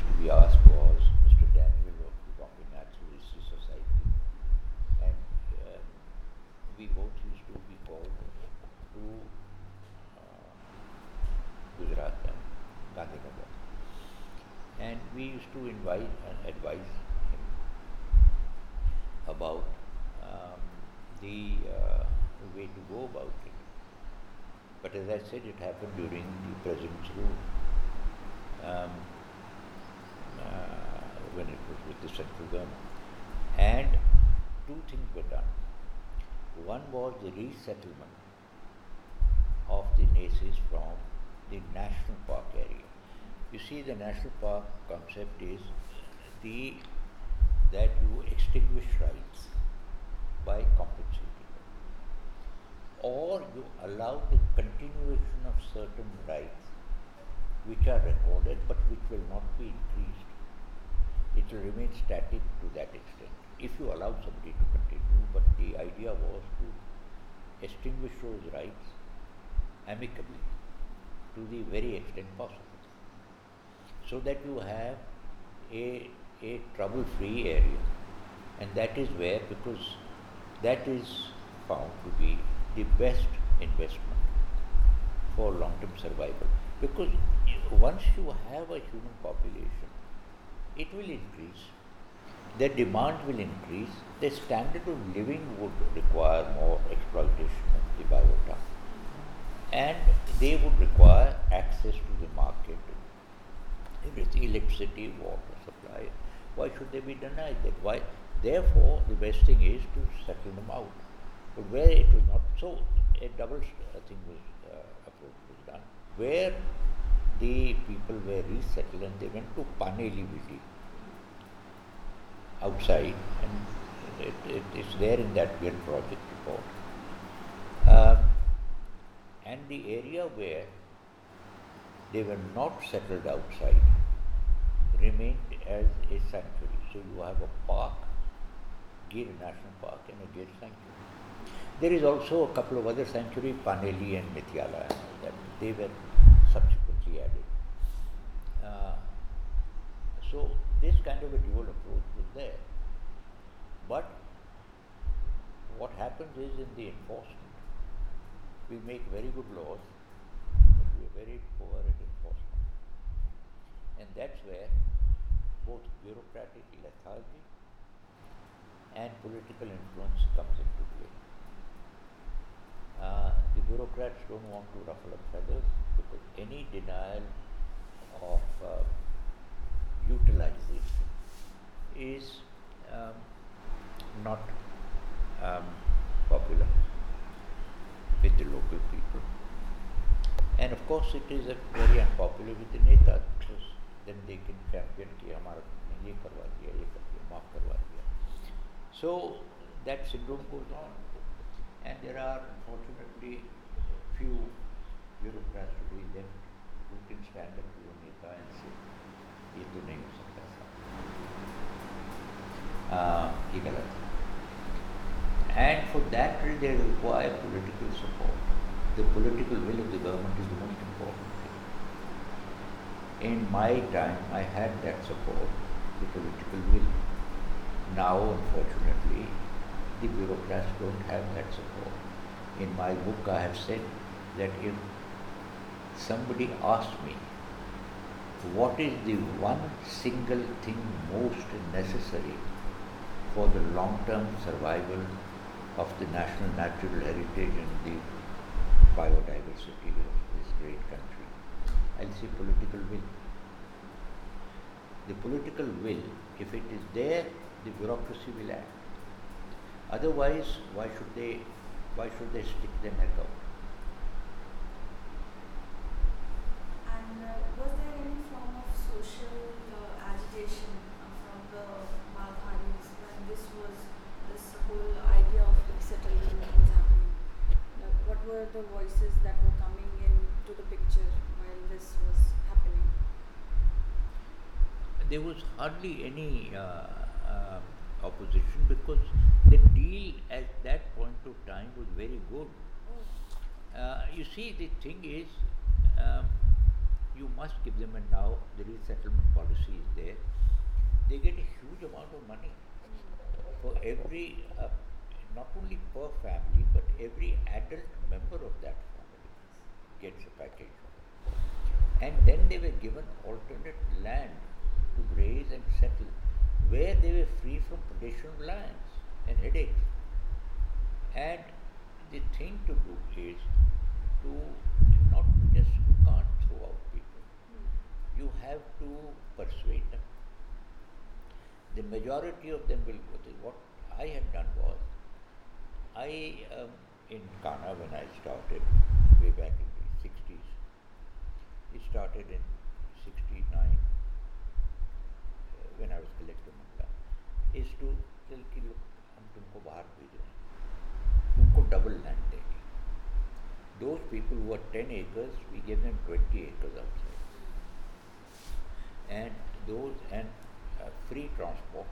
to be asked was Mr. Daniel of the Bombay Natural History Society, and we both used to be called to Gujarat and Gandhinagar, and we used to invite and advise him about um, the way to go about it. But as I said, it happened during the president's rule, um, when it was with the central government. And two things were done. One was the resettlement of the Nasis from the national park area. You see, the national park concept is the that you extinguish rights by compensating, or you allow the continuation of certain rights which are recorded but which will not be increased. It will remain static to that extent if you allow somebody to continue, but the idea was to extinguish those rights amicably to the very extent possible, so that you have a trouble-free area. And that is where, because that is found to be the best investment for long-term survival. Because once you have a human population, it will increase, the demand will increase, the standard of living would require more exploitation of the biota, and they would require access to the market, everything, electricity, water supply. Why should they be denied that? Why? Therefore, the best thing is to settle them out. But where it was not so, a double thing was approach was done, where the people were resettled and they went to Paneli Viti outside, and it's there in that GIL project report. Um, and the area where they were not settled outside remained as a sanctuary. So you have a park, Gir National Park, and a Gir Sanctuary. There is also a couple of other sanctuaries, Paneli and Mithyala, and all that. They were subsequently added. Uh, so this kind of a dual approach was there. But what happens is, in the enforcement, we make very good laws, but we are very poor at enforcement. And that's where both bureaucratic lethargy and political influence comes into play. The bureaucrats don't want to ruffle up feathers, because any denial of utilization is not popular with the local people. And of course it is very unpopular with the netas, because then they can champion कि हमारा तुमने ये करवा दिया, ये कर दिया, माफ करवा दिया. So that syndrome goes on, and there are unfortunately few bureaucrats today left who can stand up to a neta and say ये तो नहीं हो सकता साहब, ये गलत है. And for that they require political support. The political will of the government is the most important thing. In my time, I had that support, the political will. Now, unfortunately, the bureaucrats don't have that support. In my book, I have said that if somebody asked me, what is the one single thing most necessary for the long-term survival of the national natural heritage and the biodiversity of this great country, I'll say political will. The political will, if it is there, the bureaucracy will act. Otherwise, why should they stick their neck out? And was there any form of social agitation from the Maghadis when this whole idea of settlement was happening? Like, what were the voices that were coming into the picture while this was happening? There was hardly any opposition, because the deal at that point of time was very good. Oh. You see, the thing is, you must give them, and now the resettlement policy is there. They get a huge amount of money for every, not only per family, but every adult member of that family gets a package. And then they were given alternate land to graze and settle, where they were free from predation of lions and headaches. And the thing to do is to not just, you can't throw out people. You have to persuade them. The majority of them will go. What I had done was, in Kana, when I started way back in the 60s, it started in 69 when I was collector Mangla, is to tell कि लोग हम तुमको बाहर भेज रहे हैं, तुमको double land देंगे. Those people who are 10 acres, we gave them 20 acres outside. And free transport,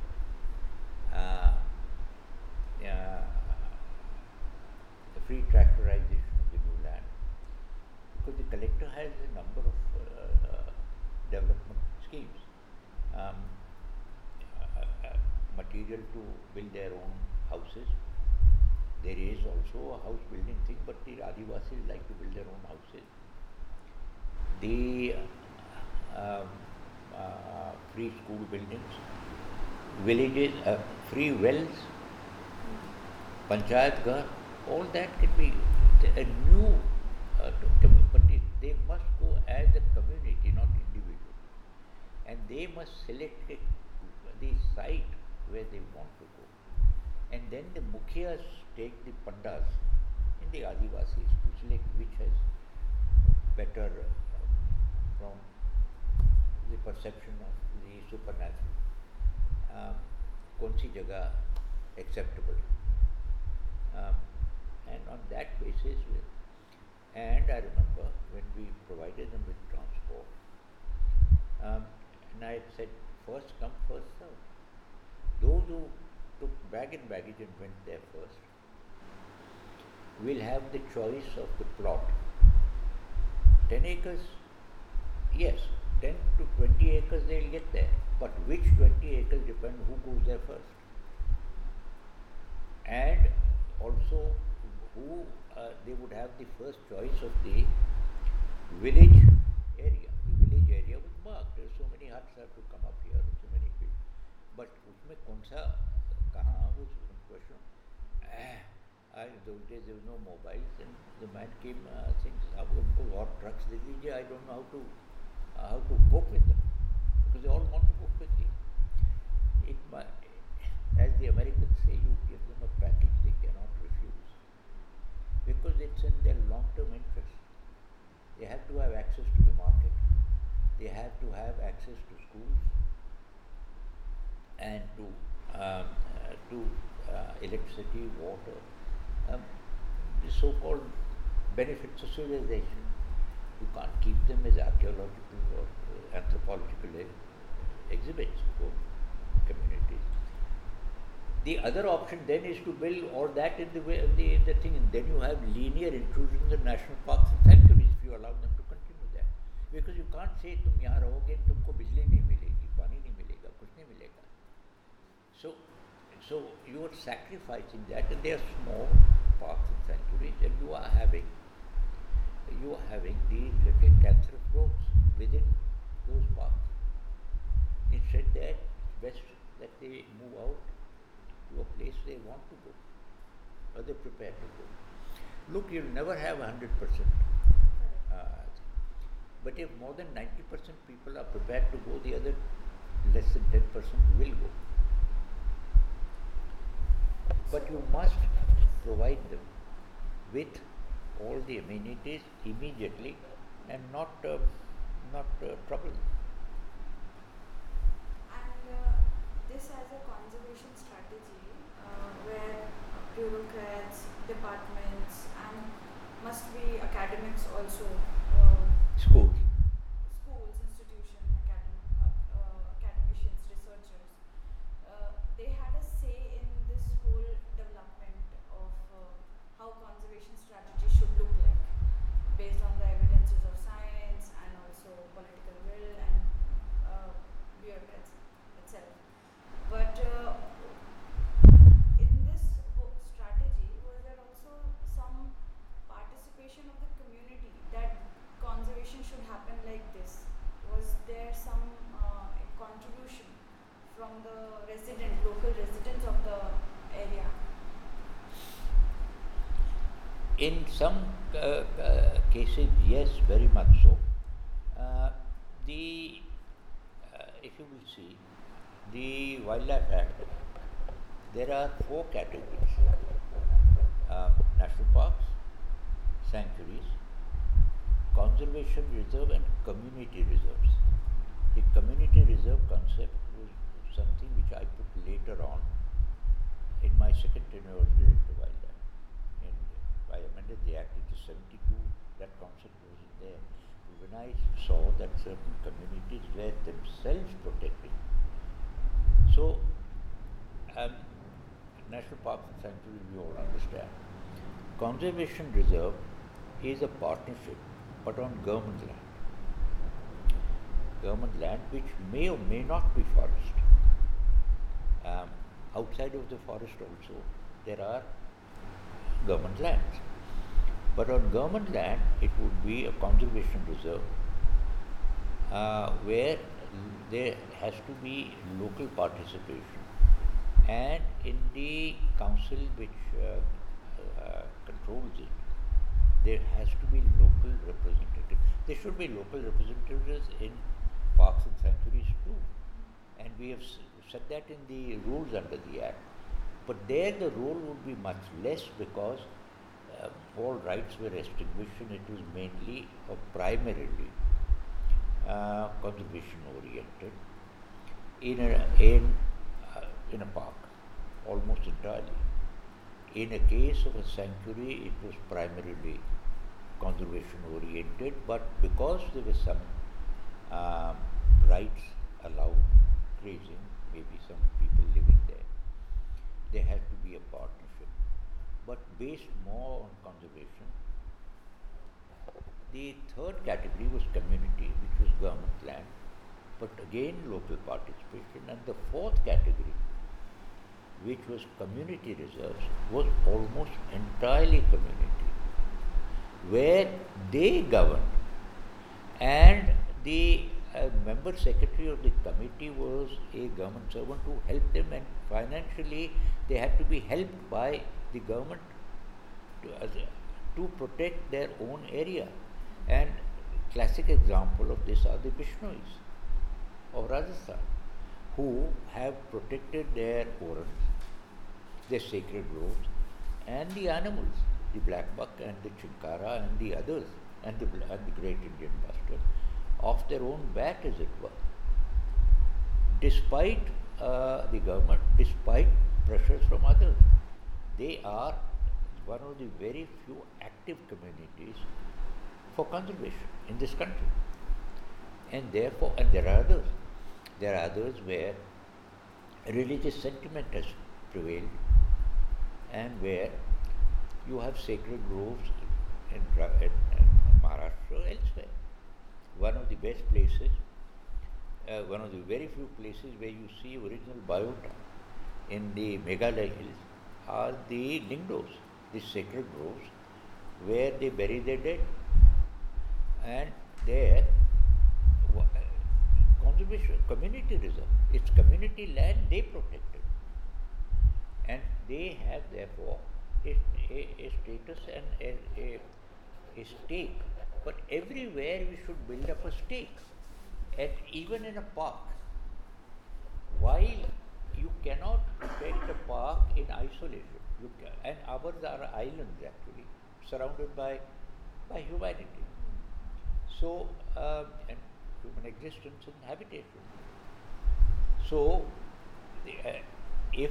the free tractorization of the new land. Because the collector has a number of development schemes. Material to build their own houses. There is also a house building thing, but the Adivasis like to build their own houses. The free school buildings, villages, free wells, Panchayat Ghar, all that can be a new, but they must go as a community, not individual. And they must select the site where they want to go. And then the Mukhias take the Pandas in the Adivasis to select which has better from the perception of the supernatural. Kaun si jagah acceptable. And on that basis, and I remember when we provided them with transport, and I said, first come, first serve. Those who took bag and baggage and went there first will have the choice of the plot. 10 acres, yes, 10 to 20 acres they'll get there, but which 20 acres depend who goes there first. And also who they would have the first choice of the village area. The village area was marked. There are so many huts have to come up here, so many people. But उसमें कौन सा कहाँ was question. Those days there was no mobiles, and the man came saying, "साहब हमको और trucks दे दीजिए. I don't know how to cope with them because they all want to go quickly." As the Americans say, you give them a package they cannot refuse because it's in their long-term interest. They have to have access to the market. They have to have access to schools and to electricity, water, the so-called benefits of civilization. You can't keep them as archaeological or anthropological exhibits for communities. The other option then is to build all that in the thing, and then you have linear intrusion in the national parks and sanctuaries if you allow them to continue that. Because you can't say तुम यहाँ रहोगे तुमको बिजली नहीं मिलेगी, पानी नहीं मिलेगा, कुछ नहीं मिलेगा. So you are sacrificing that, and they are small parks and sanctuaries, and you are having these little cancerous growths within those parks. Instead, that it's best that they move out to a place they want to go, or they're prepared to go. Look, you'll never have 100%. But if more than 90% people are prepared to go, the other less than 10% will go. But you must provide them with all the amenities immediately and not trouble them. And this as a conservation strategy where bureaucrats, departments, and must be academics also. Schools. Schools, institutions, academicians, researchers. They had a say in this whole development of how conservation strategy should look like, based on the evidences of science and also In some cases, yes, very much so. Uh, the if you will see the Wildlife Act, there are four categories: national parks, sanctuaries, conservation reserve, and community reserves. The community reserve concept was something which I put later on in my second tenure as Director of Wildlife. And I amended the Act into 72, that concept wasn't there. When I saw that certain communities were themselves protecting, so national parks and sanctuaries we all understand. Conservation reserve is a partnership, but on government land. Government land which may or may not be forest. Outside of the forest also there are government lands. But on government land it would be a conservation reserve where there has to be local participation, and in the council which controls it, there has to be local representatives. There should be local representatives in parks and sanctuaries too, and we have said that in the rules under the Act. But there the role would be much less because all rights were extinguished and it was mainly or primarily conservation oriented in a park, almost entirely. In a case of a sanctuary, it was primarily conservation oriented, but because there were some rights allowed grazing, maybe some people living there had to be a partnership, but based more on conservation. The third category was community, which was government land, but again local participation. And the fourth category, which was community reserves, was almost entirely community, where they governed, and the member secretary of the committee was a government servant who helped them, and financially they had to be helped by the government to protect their own area. And classic example of this are the Bishnois of Rajasthan, who have protected their orans, their sacred groves, and the animals, the black buck and the chinkara and the others, and the great Indian bustard, off their own bat, as it were. Despite the government, despite pressures from others, they are one of the very few active communities for conservation in this country. And therefore, and there are others. There are others where religious sentiment has prevailed, and where you have sacred groves in Maharashtra or elsewhere. One of the best places, one of the very few places where you see original biota in the Meghalaya hills are the Lingdos, the sacred groves where they bury their dead. And there, conservation, community reserve, it's community land they protected. And they have therefore a status and a stake. But everywhere we should build up a stake. And even in a park, while you cannot protect a park in isolation, and ours are islands actually, surrounded by humanity. So, and human existence and habitation. So, if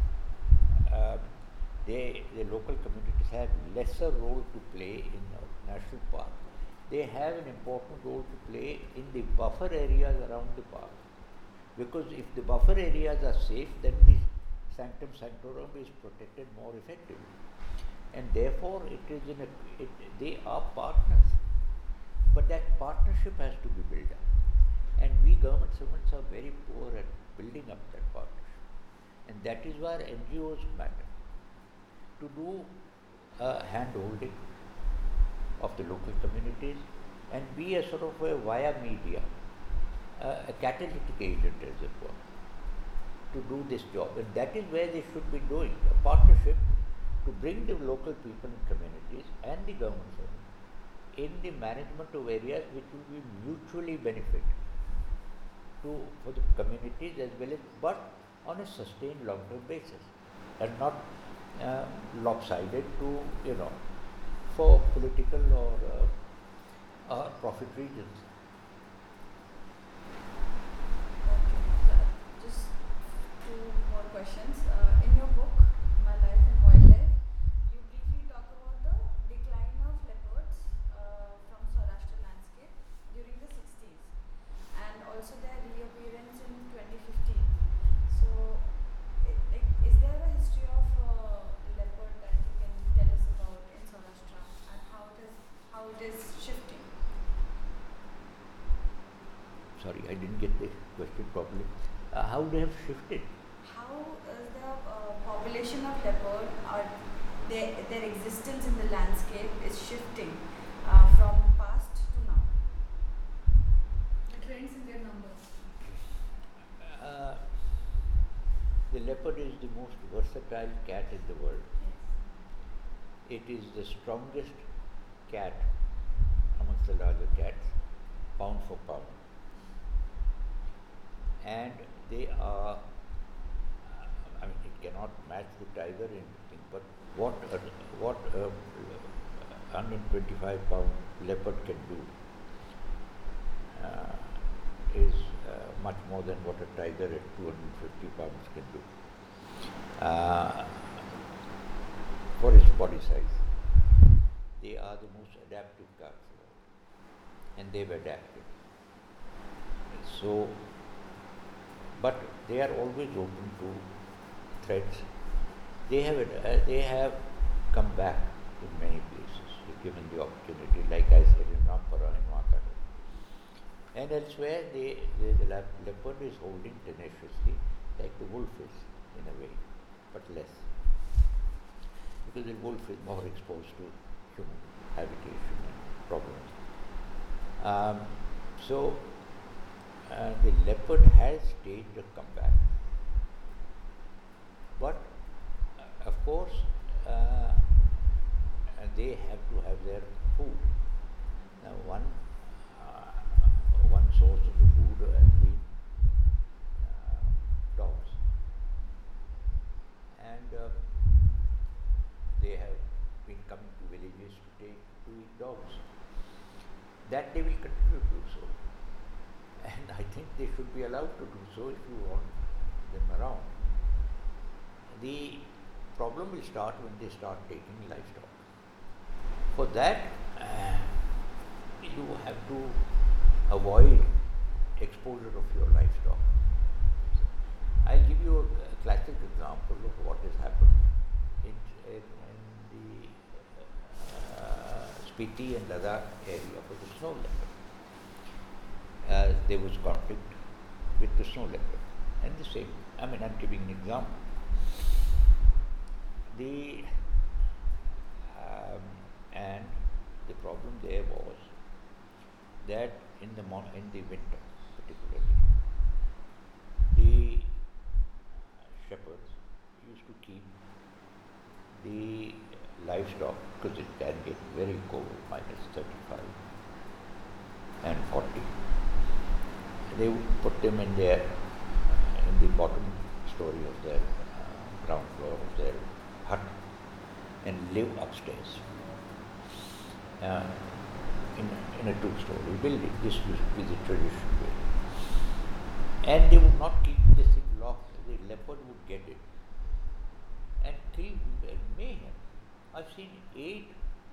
the local communities have lesser role to play in a national park, they have an important role to play in the buffer areas around the park. Because if the buffer areas are safe, then the sanctum sanctorum is protected more effectively. And therefore, they are partners. But that partnership has to be built up. And we government servants are very poor at building up that partnership. And that is where NGOs matter. To do hand-holding of the local communities and be a sort of a via media, a catalytic agent, as it were, to do this job. And that is where they should be doing a partnership to bring the local people and communities and the government in the management of areas which will be mutually benefit for the communities as well as, but on a sustained long-term basis, and not lopsided to, for political or profit reasons. Okay, just two more questions. In your book, My Life in Wildlife, you briefly talk about the decline of leopards from Saurashtra landscape during the 60s and also their reappearance in 2015. So, is there a history of leopard that you can tell us about in Saurashtra and how it is shifting? Sorry, I didn't get the question properly. How they have shifted? How is the population of leopard or their existence in the landscape is shifting from past to now? The trends in their numbers. The leopard is the most versatile cat in the world. Yes. It is the strongest cat amongst the larger cats, pound for pound. And they are, it cannot match the tiger in anything, but what a 125-pound leopard can do is much more than what a tiger at 250 pounds can do for its body size. They are the most adaptive cats, and they've adapted. So, but they are always open to threats. They have come back in many places if given the opportunity, like I said, in Rampura and Wakadu. And elsewhere, the leopard is holding tenaciously, like the wolf is in a way, but less. Because the wolf is more exposed to human habitation and problems. So, the leopard has staged a comeback. But, of course, they have to have their food. Now, one source of the food has been dogs. And they have been coming to villages to eat dogs. That they will continue to do so. And I think they should be allowed to do so if you want them around. The problem will start when they start taking livestock. For that, you have to avoid exposure of your livestock. I'll give you a classic example of what has happened in the Spiti and Ladakh area for the snow leopard. There was conflict with the snow leopard. And the same, I'm giving an example. And the problem there was that in the winter particularly, the shepherds used to keep the livestock, because it can get very cold, -35 and 40. They would put them in the bottom story of their ground floor of their hut and live upstairs in a two-story building. This used to be the traditional way. And they would not keep this thing locked. The leopard would get it and kill mayhem. I've seen 8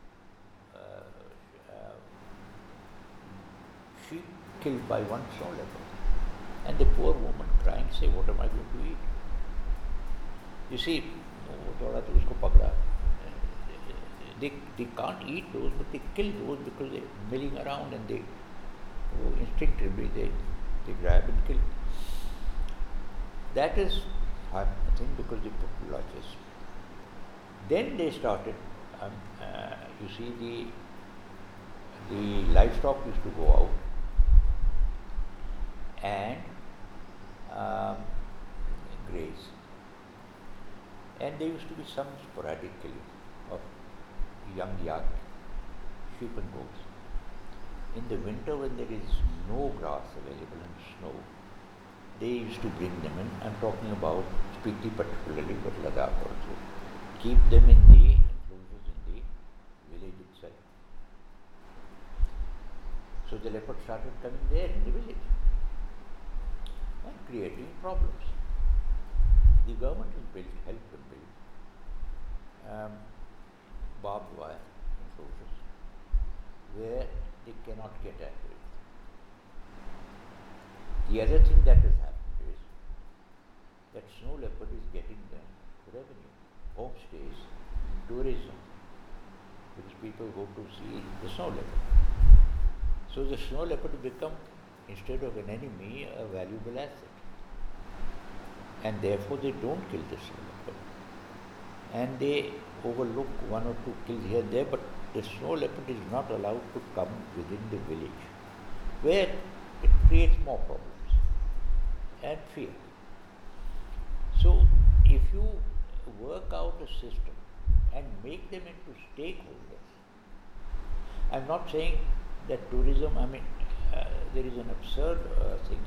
sheep killed by one snow leopard. And the poor woman crying, say, what am I going to eat? You see, they can't eat those, but they kill those because they're milling around and they instinctively they grab and kill. That is, I think, because they put lodges. Then they started, you see, the livestock used to go out and graze. And there used to be some sporadic killing. of young yak, sheep and goats. In the winter, when there is no grass available and snow, they used to bring them in. I'm talking about Spiti particularly, but Ladakh also. Keep them in the enclosures in the village itself. So the leopard started coming there in the village and creating problems. The government has built, helped them build barbed wire enclosures where they cannot get at it. The other thing that has happened is that snow leopard is getting them revenue, homestays, tourism, because people go to see the snow leopard. So the snow leopard become, instead of an enemy, a valuable asset. And therefore they don't kill the snow leopard. And they overlook one or two kills here and there, but the snow leopard is not allowed to come within the village, where it creates more problems and fear. So if you work out a system and make them into stakeholders, I'm not saying that tourism, there is an absurd thing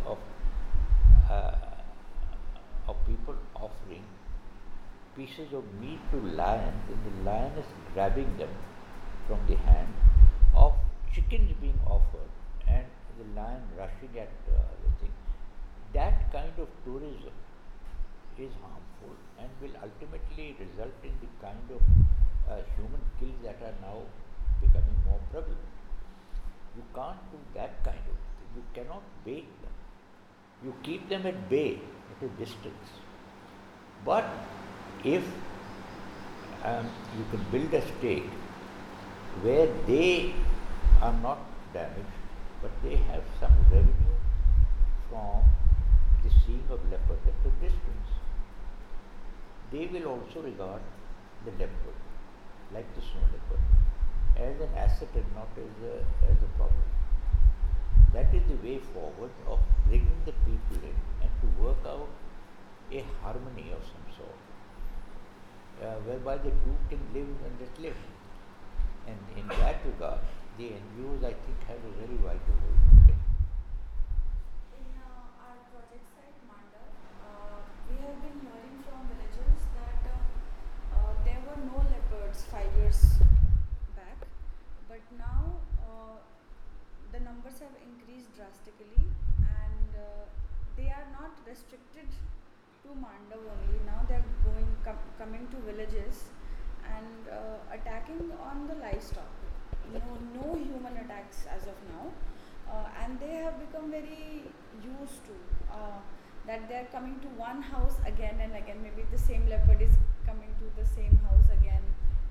of people offering pieces of meat to lions, and the lion is grabbing them from the hand, of chickens being offered and the lion rushing at the thing. That kind of tourism is harmful and will ultimately result in the kind of human kills that are now becoming more prevalent. You can't do that kind of thing. You cannot bait them. You keep them at bay, at a distance. But if you can build a state where they are not damaged, but they have some revenue from the seeing of leopard at a distance, they will also regard the leopard, like the snow leopard, as an asset and not as a problem. That is the way forward of bringing the people in and to work out a harmony of some sort, whereby the two can live and let live. And in that regard, the NGOs, I think, have a very vital role to play. In our project site, Mandav, we have been hearing from villagers that there were no leopards 5 years back, but now the numbers have increased drastically, and they are not restricted to Mandav only. Now they are coming to villages and attacking on the livestock. No human attacks as of now, and they have become very used to that they are coming to one house again and again. Maybe the same leopard is coming to the same house again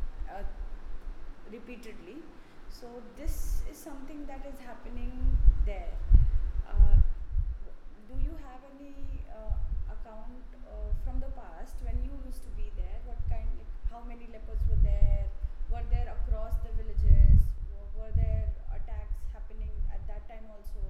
repeatedly. So this is something that is happening there. Do you have any account from the past when you used to be there? What kind, like, how many leopards were there? Were there across the villages? Were there attacks happening at that time also?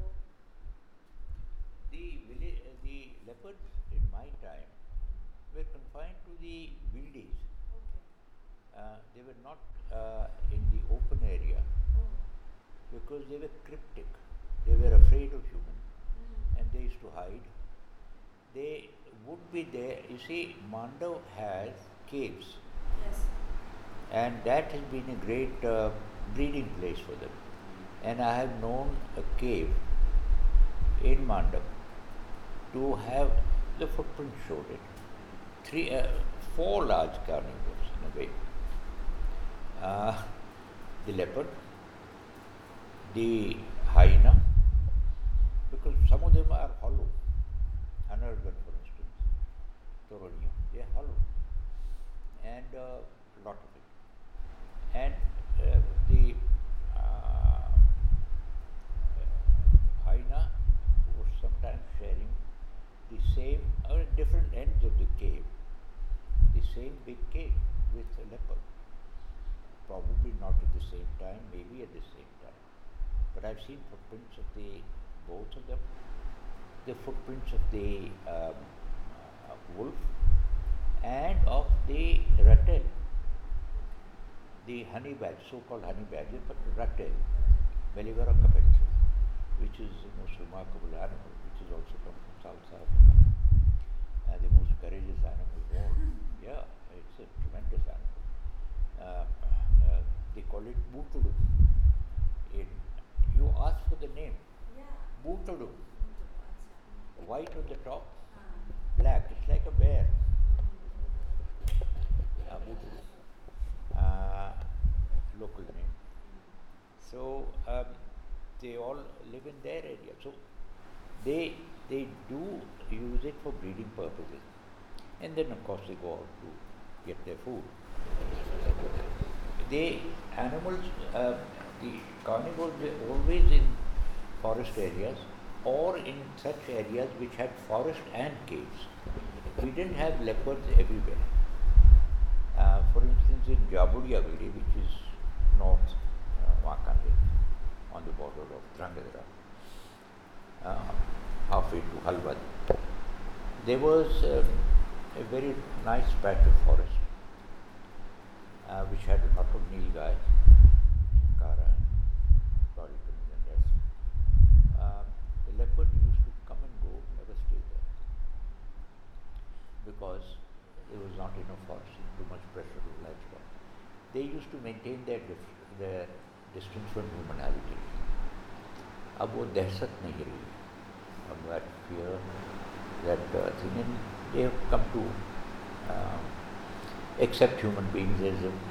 The leopards in my time were confined to the wildies. Okay. They were not in the open area Oh. because they were cryptic. They were afraid of humans and they used to hide. They would be there. You see, Mandav has caves, Yes. and that has been a great breeding place for them. And I have known a cave in Mandav to have, the footprint showed it, 4 large carnivores in a way. The leopard, the hyena, because some of them are hollow. Anargan, for instance, Toronium, they are hollow, and a lot of it. And the hyena was sometimes sharing the same, or at different ends of the cave, the same big cave with a leopard. Probably not at the same time, maybe at the same time. But I've seen footprints of both of them, the footprints of the wolf and of the ratel. the honey badger, so-called honey badger, but rattail, Melivera capensis, which is the most remarkable animal, which is also come from South Africa, and the most courageous animal of all. Yeah, it's a tremendous animal. They call it Bootudu. You ask for the name, Yeah. Bootudu, Achha. white on the top, Ah. black. It's like a bear. Bootudu, local name. So they all live in their area. So they do use it for breeding purposes, and then of course they go out to get their food. The animals, the carnivores, were always in forest areas or in such areas which had forest and caves. We didn't have leopards everywhere. For instance, in Jabudia village, which is north Wakande, on the border of Drangadara, halfway to Halwad, there was a very nice patch of forest which had a lot of nilgai, Sankara, Floricans and rest. The leopard used to come and go, never stay there, because there was not enough forest, too much pressure of livestock. They used to maintain their distance from humanity. अब वो दहशत नहीं रही, अब that fear, that thing, and they have come to accept human beings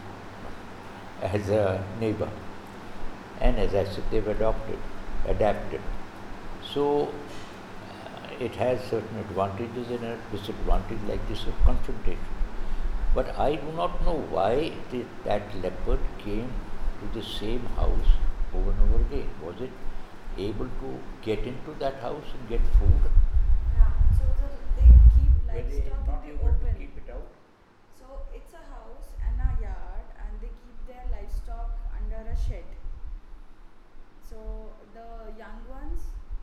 as a neighbor, and as I said, they've adapted. So it has certain advantages and a disadvantage like this of confrontation. But I do not know why that leopard came to the same house over and over again. Was it able to get into that house and get food? Yeah. So they keep Were they livestock not in the able to open. keep it out? So it's a house and a yard, and they keep their livestock under a shed. So the young ones,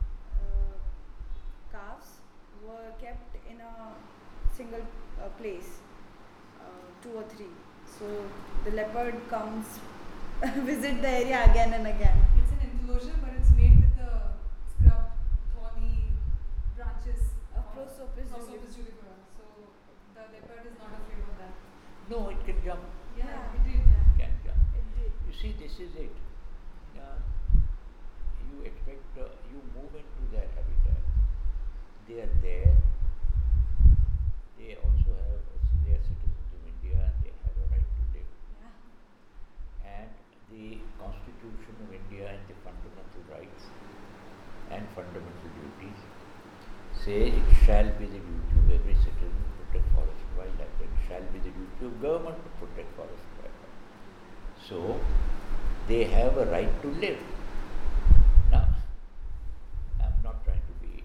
calves, were kept in a single place, 2 or 3. So the leopard comes, visit the area again and again. It's an enclosure, but it's made with the scrub, thorny branches Of Prosopis judicata. So the leopard is not afraid of that. No, it can jump. Yeah, Yeah. it did. It can jump. It did. You see, this is it. You expect, you move into their habitat. They are there. They also have, they are citizens of India and they have a right to live. Yeah. And the Constitution of India and the fundamental rights and fundamental duties say it shall be the duty of every citizen to protect forest and wildlife. It shall be the duty of government to protect forest and wildlife. So they have a right to live. Now, I'm not trying to be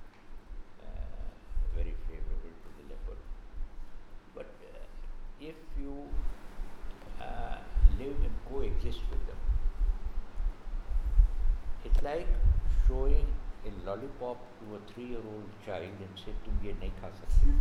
very favorable to the leopard, but if you live and coexist with them, it's like showing a lollipop to a 3-year-old child and say, "Tum ye nahi kha sakte."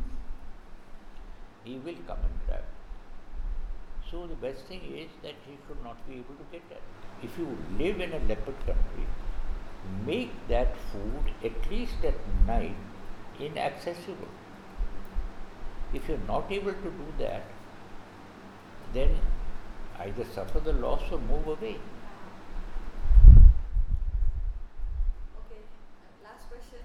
He will come and grab. So the best thing is that he should not be able to get that. If you live in a leopard country, make that food at least at night inaccessible. If you're not able to do that, then either suffer the loss or move away. Okay, last question.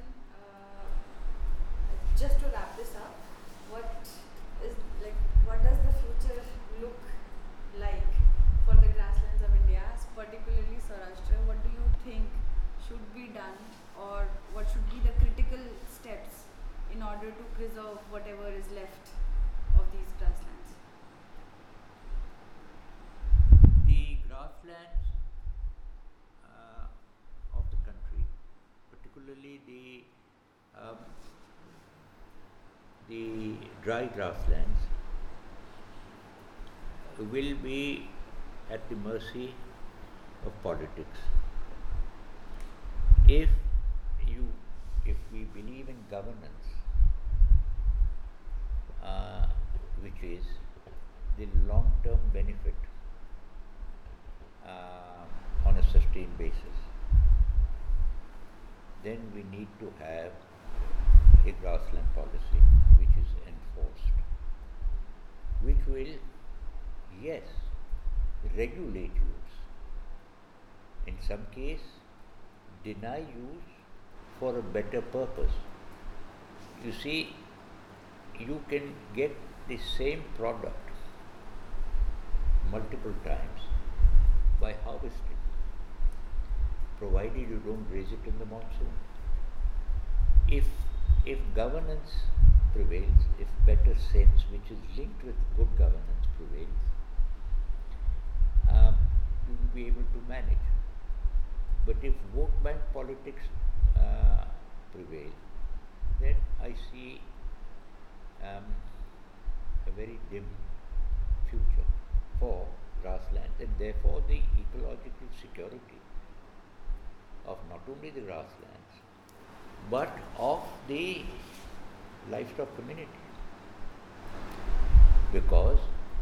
Just to wrap this up, what does the future look like for the grasslands of India, particularly Saurashtra? What do you think should be done, or what should be the critical steps in order to preserve whatever is left of these grasslands? The grasslands of the country, particularly the dry grasslands, will be at the mercy of politics. If we believe in governance, which is the long-term benefit on a sustained basis, then we need to have a grassland policy which is enforced, which will, yes, regulate use. In some case, deny use for a better purpose. You see, you can get the same product multiple times by harvesting, provided you don't raise it in the monsoon. If governance prevails, if better sense, which is linked with good governance, prevails, you will be able to manage. But if vote bank politics prevail, then I see a very dim future for grasslands, and therefore the ecological security of not only the grasslands but of the livestock community. Because,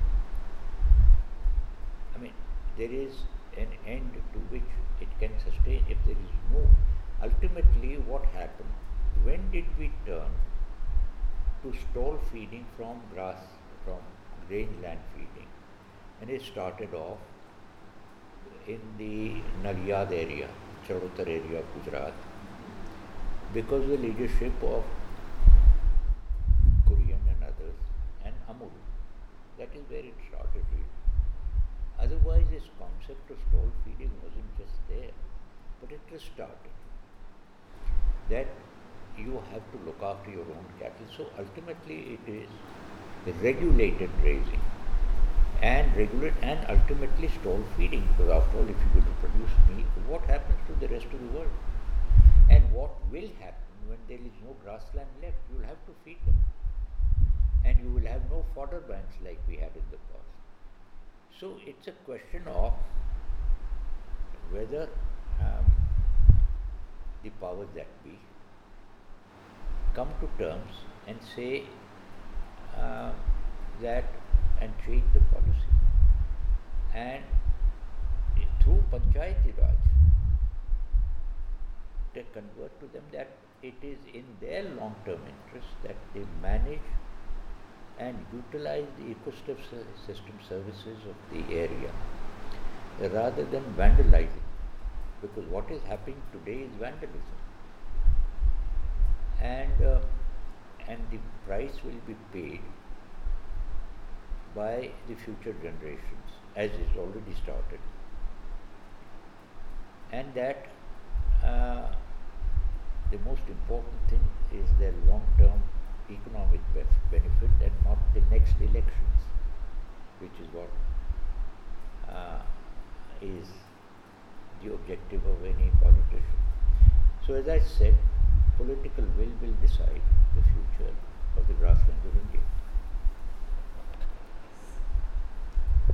I mean, there is an end to which it can sustain if there is no. Ultimately, what happened? When did we turn to stall feeding from grain land feeding? And it started off in the Nalyad area, Chadottar area of Gujarat, because of the leadership of Kurian and others, and Amul. That is where it started really. Otherwise, this concept of stall feeding wasn't just there, but it was started. That you have to look after your own cattle. So ultimately, it is regulated grazing and ultimately stall feeding. Because after all, if you go to produce meat, what happens to the rest of the world? And what will happen when there is no grassland left? You will have to feed them, and you will have no fodder banks like we had in the past. So it's a question of whether the powers that be come to terms and say that and change the policy, and through Panchayati Raj they convert to them that it is in their long-term interest that they manage and utilize the ecosystem services of the area rather than vandalizing, because what is happening today is vandalism, and the price will be paid by the future generations, as is already started, and that the most important thing is their long-term economic benefit and not the next elections, which is what is the objective of any politician. So as I said, political will decide the future,